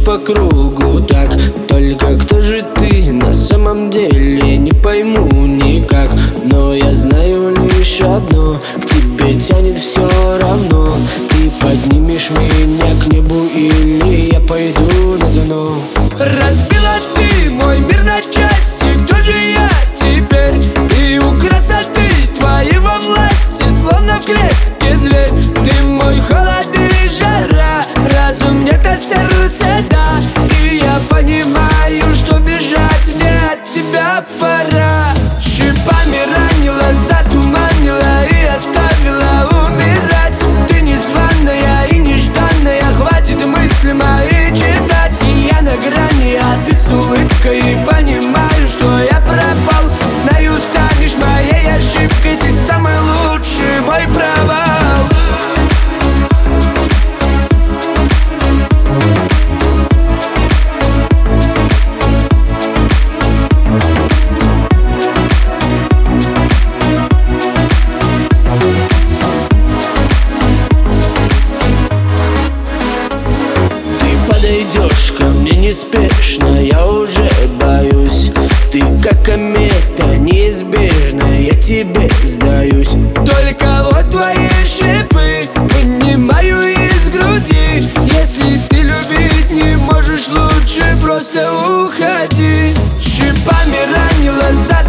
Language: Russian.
по кругу так. Только кто же ты на самом деле, не пойму никак. Но я знаю лишь одно: к тебе тянет все равно. Ты поднимешь меня к небу или я пойду на дно. Разбила ты мой мир на части, кто же я теперь? И у красоты твоей во власти, словно в клетке зверь. Ты мой холод или жара, разум нет, а сердце да. И я понимаю, что бежать мне от тебя пора. Шипами ранила, затуманила и оставила умирать. Ты незваная и нежданная, хватит мысли мои читать. И я на грани, а ты с улыбкой, и понимаю, что я пропал. Знаю, станешь моей ошибкой, ты самый лучший мой провал. Подойдешь ко мне неспешно, я уже боюсь. Ты как комета неизбежная, я тебе сдаюсь. Только вот твои шипы вынимаю из груди. Если ты любить не можешь, лучше просто уходи. Шипами ранила,